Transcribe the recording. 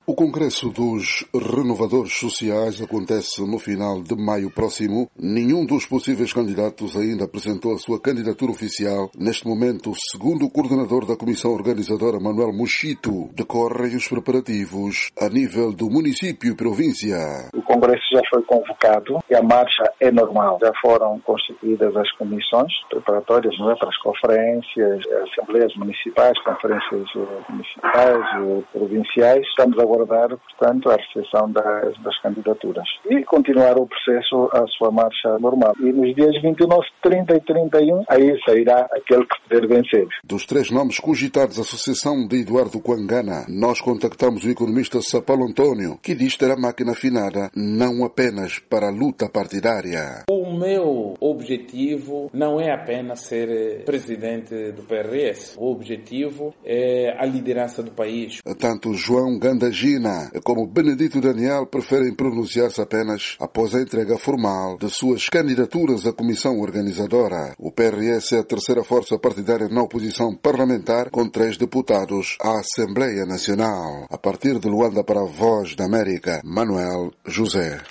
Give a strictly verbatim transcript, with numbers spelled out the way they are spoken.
O Congresso dos Renovadores Sociais acontece no final de maio próximo. Nenhum dos possíveis candidatos ainda apresentou a sua candidatura oficial. Neste momento, segundo o coordenador da comissão organizadora, Manuel Mochito, decorrem os preparativos a nível do município e província. O Congresso já foi convocado e a marcha é normal. Já foram constituídas as comissões preparatórias, não é, para as conferências, assembleias municipais, conferências municipais, provinciais. Estamos agora aguardar, portanto, a recepção das, das candidaturas e continuar o processo à sua marcha normal. E nos dias vinte e nove, trinta e trinta e um, aí sairá aquele que puder vencer. Dos três nomes cogitados, a associação de Eduardo Quangana, nós contactamos o economista Sapalo António, que diz ter a máquina afinada não apenas para a luta partidária. O meu objetivo não é apenas ser presidente do P R S. O objetivo é a liderança do país. Tanto João Gandagina como Benedito Daniel preferem pronunciar-se apenas após a entrega formal de suas candidaturas à comissão organizadora. O P R S é a terceira força partidária na oposição parlamentar, com três deputados à Assembleia Nacional. A partir de Luanda para a Voz da América, Manuel José.